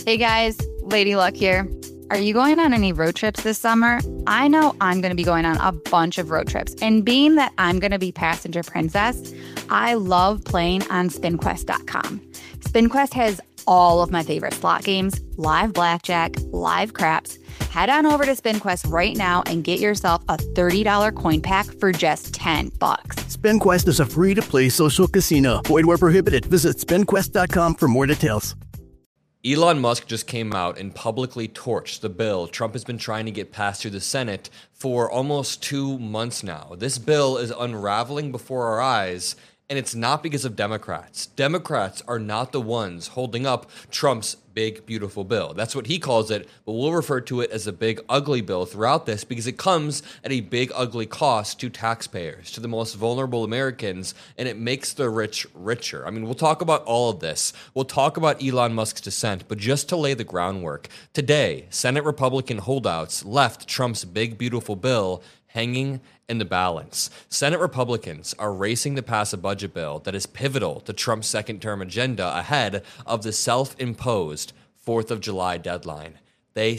Hey guys, Lady Luck here. Are you going on any road trips this summer? I know I'm going to be going on a bunch of road trips. And being that I'm going to be passenger princess, I love playing on SpinQuest.com. SpinQuest has all of my favorite slot games, live blackjack, live craps. Head on over to SpinQuest right now and get yourself a $30 coin pack for just $10. SpinQuest is a free-to-play social casino. Void where prohibited. Visit SpinQuest.com for more details. Elon Musk just came out and publicly torched the bill Trump has been trying to get passed through the Senate for almost 2 months now. This bill is unraveling before our eyes, and it's not because of Democrats. Democrats are not the ones holding up Trump's big, beautiful bill. That's what he calls it, but we'll refer to it as a big, ugly bill throughout this because it comes at a big, ugly cost to taxpayers, to the most vulnerable Americans, and it makes the rich richer. I mean, we'll talk about all of this. We'll talk about Elon Musk's dissent, but just to lay the groundwork, today, Senate Republican holdouts left Trump's big, beautiful bill hanging in the balance. Senate Republicans are racing to pass a budget bill that is pivotal to Trump's second-term agenda ahead of the self-imposed 4th of July deadline. They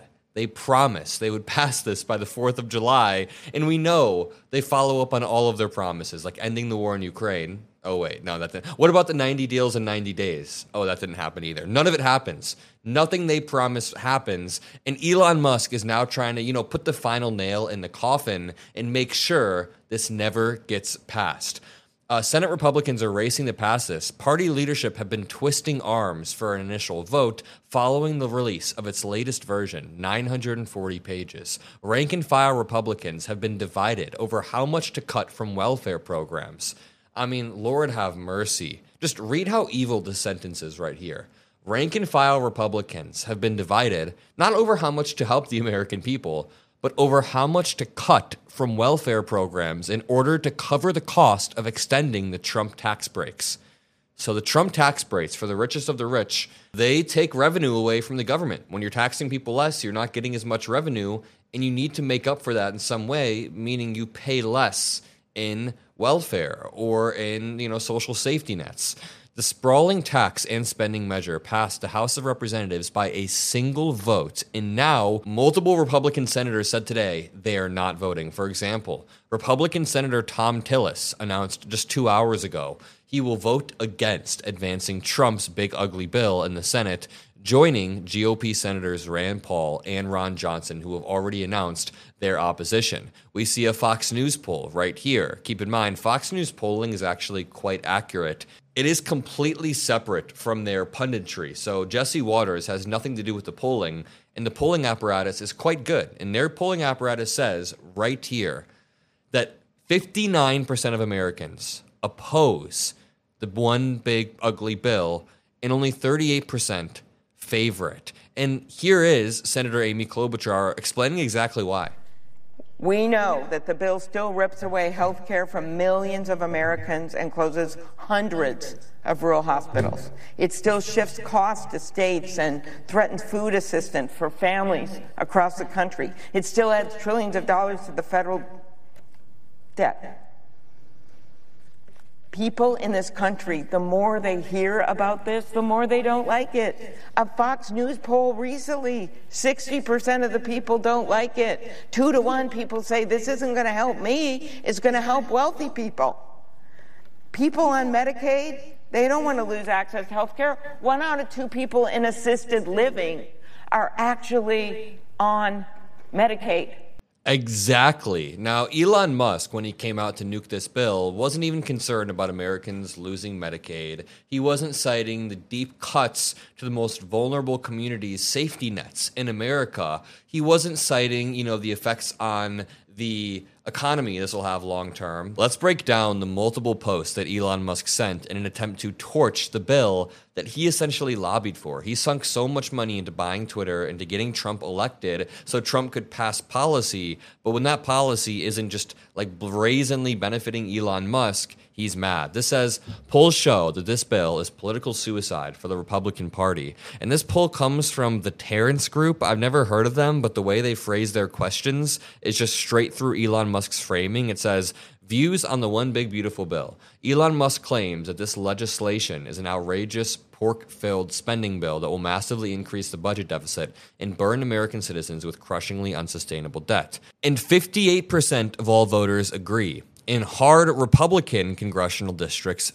promised they would pass this by the 4th of July, and we know they follow up on all of their promises, like ending the war in Ukraine. Oh, wait, no, that didn't. What about the 90 deals in 90 days? Oh, that didn't happen either. None of it happens. Nothing they promise happens. And Elon Musk is now trying to, put the final nail in the coffin and make sure this never gets passed. Senate Republicans are racing to pass this. Party leadership have been twisting arms for an initial vote following the release of its latest version, 940 pages. Rank and file Republicans have been divided over how much to cut from welfare programs. I mean, Lord have mercy. Just read how evil this sentence is right here. Rank and file Republicans have been divided not over how much to help the American people, but over how much to cut from welfare programs in order to cover the cost of extending the Trump tax breaks. So the Trump tax breaks for the richest of the rich, they take revenue away from the government. When you're taxing people less, you're not getting as much revenue, and you need to make up for that in some way, meaning you pay less in welfare or in, social safety nets. The sprawling tax and spending measure passed the House of Representatives by a single vote, and now multiple Republican senators said today they are not voting. For example, Republican Senator Thom Tillis announced just 2 hours ago he will vote against advancing Trump's big ugly bill in the Senate, joining GOP Senators Rand Paul and Ron Johnson, who have already announced their opposition. We see a Fox News poll right here. Keep in mind, Fox News polling is actually quite accurate. It is completely separate from their punditry. So Jesse Waters has nothing to do with the polling, and the polling apparatus is quite good. And their polling apparatus says right here that 59% of Americans oppose the one big ugly bill, and only 38% favor it. And here is Senator Amy Klobuchar explaining exactly why. We know that the bill still rips away health care from millions of Americans and closes hundreds of rural hospitals. It still shifts costs to states and threatens food assistance for families across the country. It still adds trillions of dollars to the federal debt. People in this country, the more they hear about this, the more they don't like it. A Fox News poll recently, 60% of the people don't like it. 2 to 1 people say this isn't going to help me, it's going to help wealthy people. People on Medicaid, they don't want to lose access to health care. 1 out of 2 people in assisted living are actually on Medicaid. Exactly. Now, Elon Musk, when he came out to nuke this bill, wasn't even concerned about Americans losing Medicaid. He wasn't citing the deep cuts to the most vulnerable communities' safety nets in America. He wasn't citing, the effects on the economy this will have long term. Let's break down the multiple posts that Elon Musk sent in an attempt to torch the bill that he essentially lobbied for. He sunk so much money into buying Twitter, into getting Trump elected so Trump could pass policy. But when that policy isn't just like brazenly benefiting Elon Musk, he's mad. This says, polls show that this bill is political suicide for the Republican Party. And this poll comes from the Terrence Group. I've never heard of them, but the way they phrase their questions is just straight through Elon Musk's framing. It says, Views on the One Big Beautiful Bill. Elon Musk claims that this legislation is an outrageous, pork-filled spending bill that will massively increase the budget deficit and burden American citizens with crushingly unsustainable debt. And 58% of all voters agree. In hard Republican congressional districts,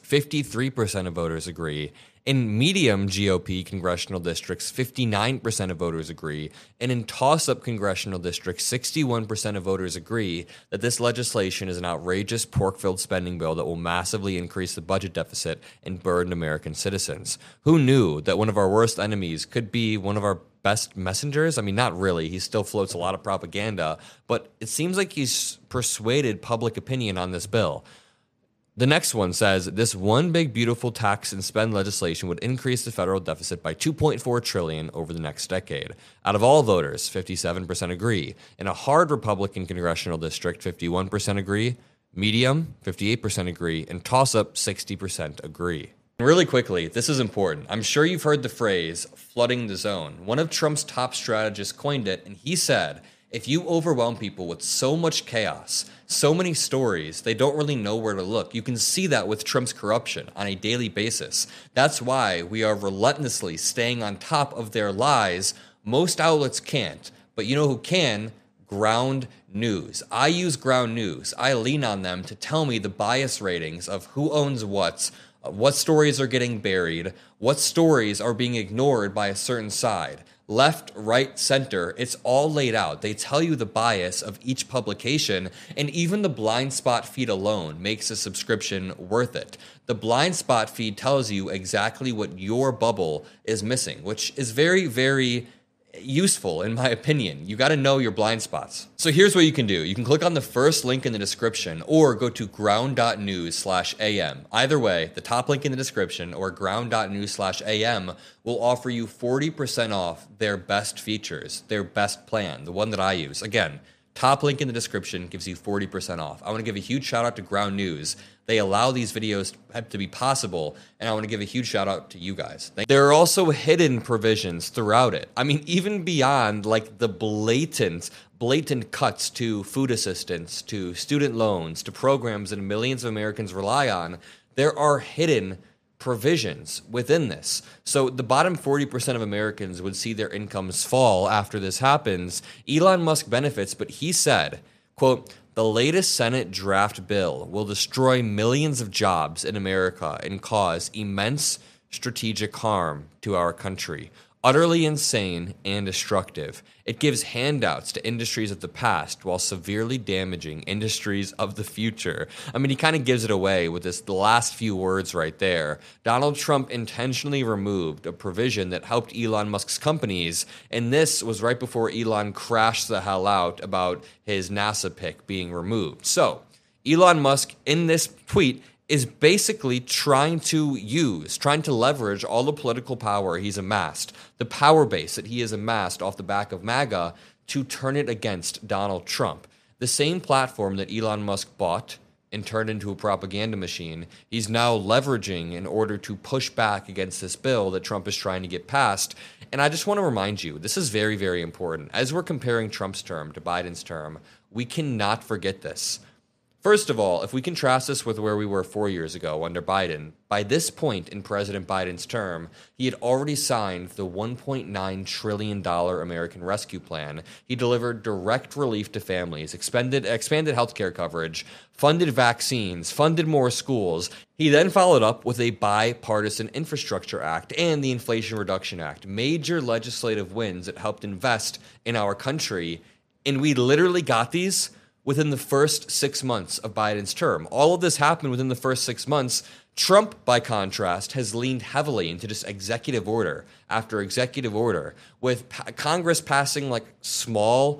53% of voters agree. In medium GOP congressional districts, 59% of voters agree. And in toss-up congressional districts, 61% of voters agree that this legislation is an outrageous pork-filled spending bill that will massively increase the budget deficit and burden American citizens. Who knew that one of our worst enemies could be one of our best messengers? I mean, not really. He still floats a lot of propaganda, but it seems like he's persuaded public opinion on this bill. The next one says this one big beautiful tax and spend legislation would increase the federal deficit by $2.4 trillion over the next decade. Out of all voters, 57% agree. In a hard Republican congressional district, 51% agree. Medium, 58% agree. And toss-up, 60% agree. Really quickly, this is important. I'm sure you've heard the phrase flooding the zone. One of Trump's top strategists coined it, and he said, if you overwhelm people with so much chaos, so many stories, they don't really know where to look. You can see that with Trump's corruption on a daily basis. That's why we are relentlessly staying on top of their lies. Most outlets can't, but you know who can? Ground News. I use Ground News. I lean on them to tell me the bias ratings of who owns what stories are getting buried, what stories are being ignored by a certain side. Left, right, center, it's all laid out. They tell you the bias of each publication, and even the blind spot feed alone makes a subscription worth it. The blind spot feed tells you exactly what your bubble is missing, which is very, very useful in my opinion. You got to know your blind spots. So here's what you can do. You can click on the first link in the description or go to ground.news/am. Either way, the top link in the description or ground.news/am will offer you 40% off their best features, their best plan, the one that I use. Again, top link in the description gives you 40% off. I want to give a huge shout out to Ground News. They allow these videos to be possible, and I want to give a huge shout out to you guys. There are also hidden provisions throughout it. I mean, even beyond like the blatant cuts to food assistance, to student loans, to programs that millions of Americans rely on, there are hidden provisions within this. So the bottom 40% of Americans would see their incomes fall after this happens. Elon Musk benefits, but he said, quote, the latest Senate draft bill will destroy millions of jobs in America and cause immense strategic harm to our country. Utterly insane and destructive. It gives handouts to industries of the past while severely damaging industries of the future. I mean, he kind of gives it away with the last few words right there. Donald Trump intentionally removed a provision that helped Elon Musk's companies, and this was right before Elon crashed the hell out about his NASA pick being removed. So, Elon Musk, in this tweet, is basically trying to leverage all the political power he's amassed, the power base that he has amassed off the back of MAGA, to turn it against Donald Trump. The same platform that Elon Musk bought and turned into a propaganda machine, he's now leveraging in order to push back against this bill that Trump is trying to get passed. And I just want to remind you, this is very, very important. As we're comparing Trump's term to Biden's term, we cannot forget this. First of all, if we contrast this with where we were 4 years ago under Biden, by this point in President Biden's term, he had already signed the $1.9 trillion American Rescue Plan. He delivered direct relief to families, expanded healthcare coverage, funded vaccines, funded more schools. He then followed up with a bipartisan infrastructure act and the Inflation Reduction Act, major legislative wins that helped invest in our country. And we literally got these within the first 6 months of Biden's term. All of this happened within the first 6 months. Trump, by contrast, has leaned heavily into just executive order after executive order, with Congress passing like small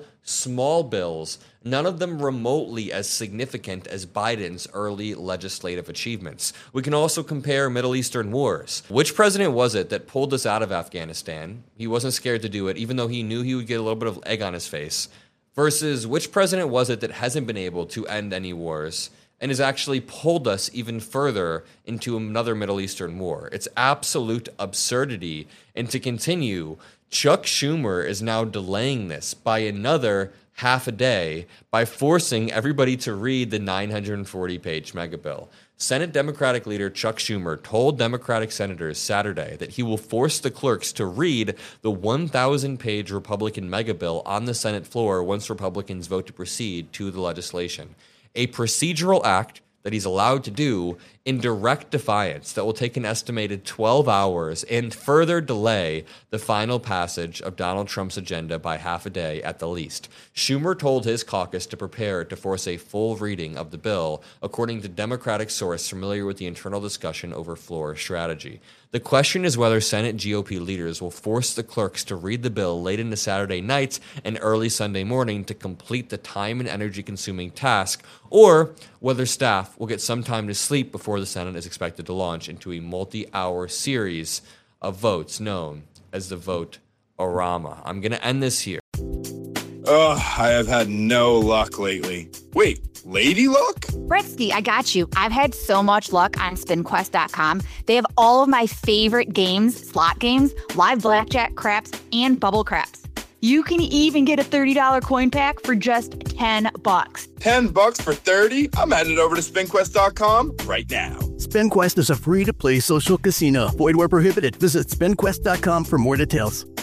bills, none of them remotely as significant as Biden's early legislative achievements. We can also compare Middle Eastern wars. Which president was it that pulled us out of Afghanistan? He wasn't scared to do it, even though he knew he would get a little bit of egg on his face. Versus which president was it that hasn't been able to end any wars and has actually pulled us even further into another Middle Eastern war? It's absolute absurdity. And to continue, Chuck Schumer is now delaying this by another half a day by forcing everybody to read the 940-page mega bill. Senate Democratic leader Chuck Schumer told Democratic senators Saturday that he will force the clerks to read the 1,000-page Republican mega bill on the Senate floor once Republicans vote to proceed to the legislation. A procedural act that he's allowed to do in direct defiance that will take an estimated 12 hours and further delay the final passage of Donald Trump's agenda by half a day at the least. Schumer told his caucus to prepare to force a full reading of the bill, according to Democratic source familiar with the internal discussion over floor strategy. The question is whether Senate GOP leaders will force the clerks to read the bill late into Saturday nights and early Sunday morning to complete the time and energy-consuming task, or whether staff will get some time to sleep before the Senate is expected to launch into a multi-hour series of votes known as the Vote-O-Rama. I'm going to end this here. Ugh, I have had no luck lately. Wait, lady luck? Britsky, I got you. I've had so much luck on SpinQuest.com. They have all of my favorite games, slot games, live blackjack, craps, and bubble craps. You can even get a $30 coin pack for just $10. $10 for 30? I'm headed over to SpinQuest.com right now. SpinQuest is a free-to-play social casino. Void where prohibited. Visit SpinQuest.com for more details.